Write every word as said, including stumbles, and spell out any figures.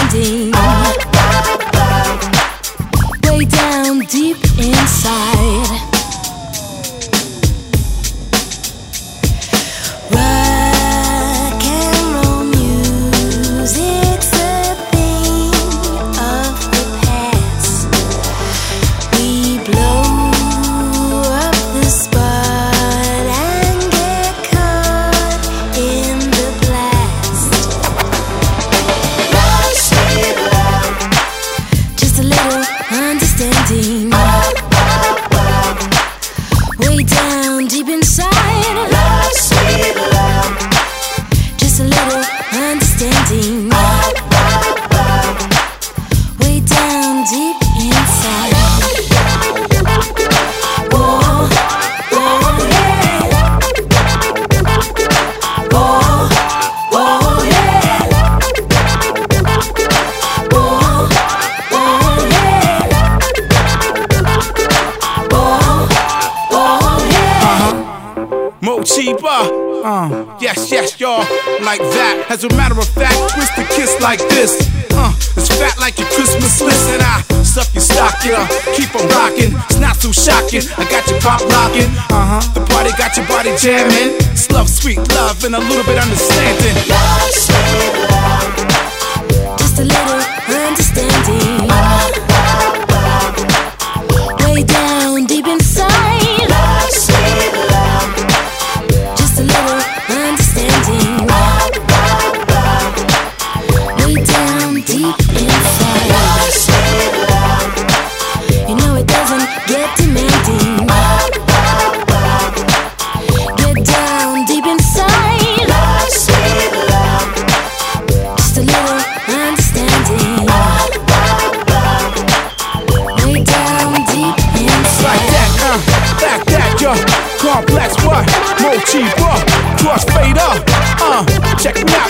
understanding. Way down deep inside. Rock and roll music's a thing of the past. We blow up the spot and get caught in the blast. Love, sweet love, just a little understanding. Way down deep inside. Love, sweet love, just a little understanding. Way down deep inside. Whoa, whoa, yeah. Whoa, whoa, yeah. Whoa, whoa, yeah. Whoa, whoa, yeah. Mochiba. Uh, yes, yes, y'all, like that. As a matter of fact, twist the kiss like this. Uh, it's fat like your Christmas list, and I stuff your stocking, keep on rocking. It's not too shocking. I got your pop locking. Uh huh. The party got your body jamming. It's love, sweet love, and a little bit understanding. Love, sweet love, just a little understanding. Way down deep inside. Love, sweet love, just a little understanding. Way down deep inside. Love, sweet love, you know it doesn't get demanding. Get down deep inside. Love, sweet love, just a little understanding. Way down deep inside. Like that, uh, like that, yo. Complex what? Mochiba. Cross fade up. Uh, check me out.